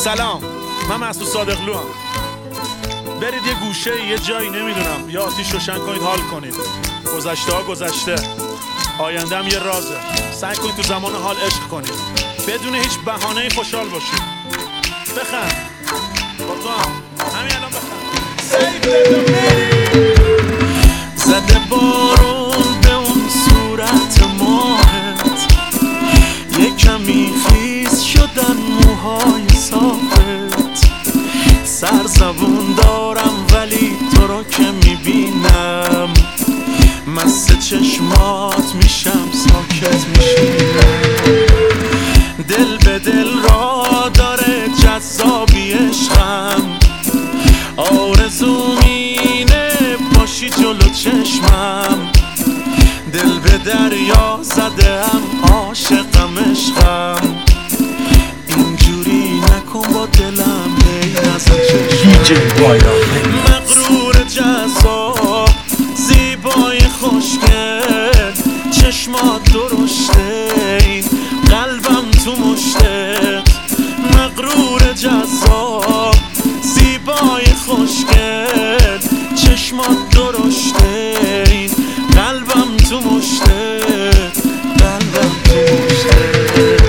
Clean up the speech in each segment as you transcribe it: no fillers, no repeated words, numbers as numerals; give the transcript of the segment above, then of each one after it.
سلام، من مسعود صادقلو هم. برید یه گوشه یه جایی نمیدونم یا آتیش روشن کنید حال کنید. گذشته ها گذشته، آینده هم یه رازه. سعی کنید تو زمان حال عشق کنید، بدون هیچ بهانه‌ای خوشحال باشید. بخند با تو هم همین الان بخند. زده بارون به اون صورت ماهت، یه کمی خیس شدن موهای صافت. سرزبون دارم ولی تو رو که میبینم مست چشمات میشم، ساکت میشینم. دل به دل را داره جذابی عشقم، آرزوم اینه باشی جلو چشمم. دل به دریا زدم، عاشقم عشقم. اینجوری نکن با دلم، هی نزن چشمم. مغرور جذاب، زیبای خوشگل، چشمات درشته، این قلبم تو مشتت. مغرور جذاب، زیبای خوشگل، چشمات درشته، این قلبم تو مشتت، قلبم تو مشتت.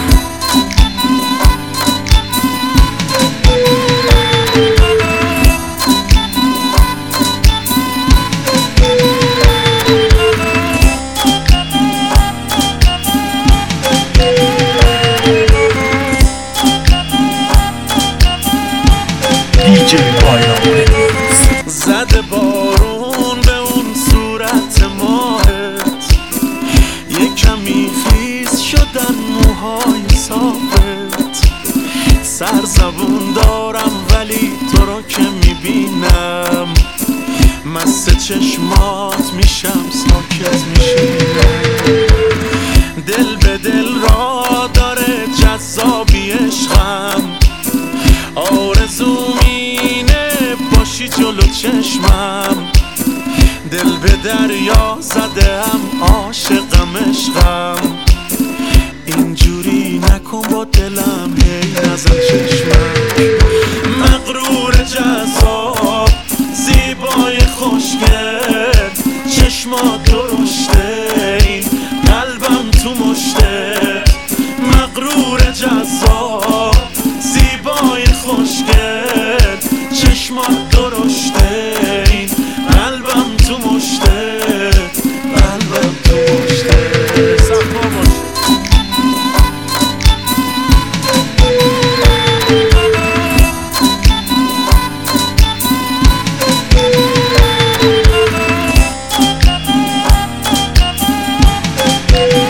زده بارون به اون صورت ماهت، یه کمی خیس شدن موهای صافت. سرزبون دارم ولی تو رو که میبینم مست چشمات میشم، ساکت میشینم. دل به دل را داره جذابی عشقم، آرزوم اینه باشی جلو چشمم. دل به دریا زدم، عاشقم عشقم. اینجوری نکن با دلم، هی نزن چشمم. مغرور جذاب، زیبای خوشگل، چشمات درشته، این قلبم تو مشتت. مغرور جذاب، زیبای خوشگل، چشمات درشته، این قلبم تو مشتت، قلبم تو مشتت. صفا باشه.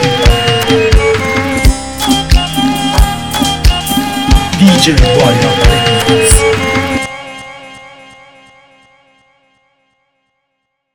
DJ Boy